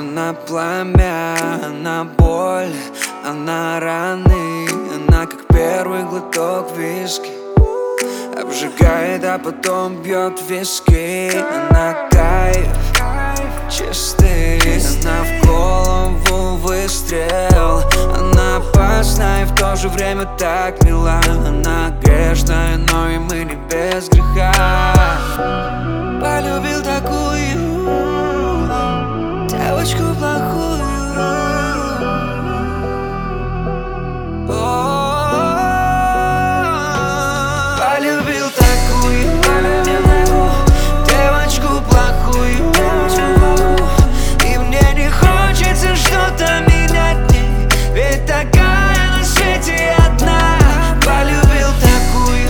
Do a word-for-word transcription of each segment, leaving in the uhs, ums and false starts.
Она пламя, она боль, она раны. Она как первый глоток виски, обжигает, а потом бьет виски. Она кайф чистый, она в голову выстрел. Она опасна и в то же время так мила. Она грешная, но и мы не без греха. Полюбил такую девочку плохую. Полюбил такую девочку плохую. И мне не хочется что-то менять в ней, ведь такая на свете одна. Полюбил такую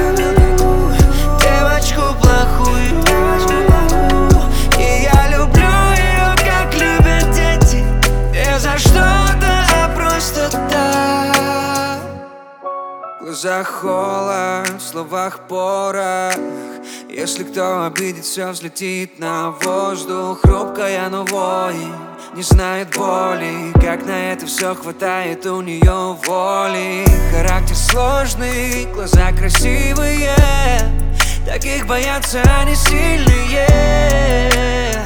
девочку плохую. И я люблю ее, как любят дети, не за что-то, а просто так. В глазах холод, в словах порох. Если кто обидит, все взлетит на воздух. Хрупкая, но воин, не знает боли. Как на это все хватает у нее воли. Характер сложный, глаза красивые, таких боятся они сильные.